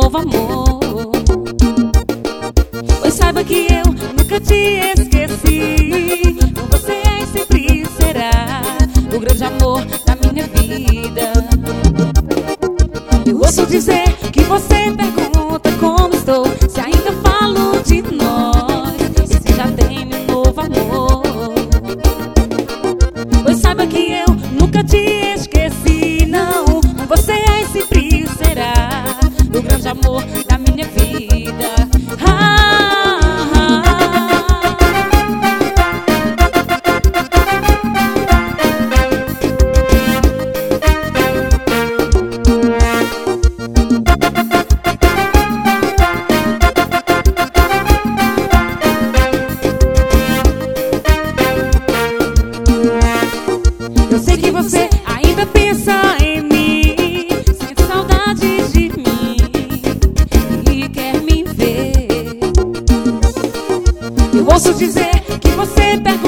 novo amor. Pois saiba que eu nunca te esqueci. Você é e sempre será o grande amor da minha vida. Eu ouço dizer que você pergunta como estou, se ainda falo de nós e se já tem um novo amor. Pois saiba que eu nunca te esqueci, não. Você é e sempre será o grande amor da minha vida. Eu sei que você ainda pensa em mim, sente saudade de mim e quer me ver. Eu ouço dizer que você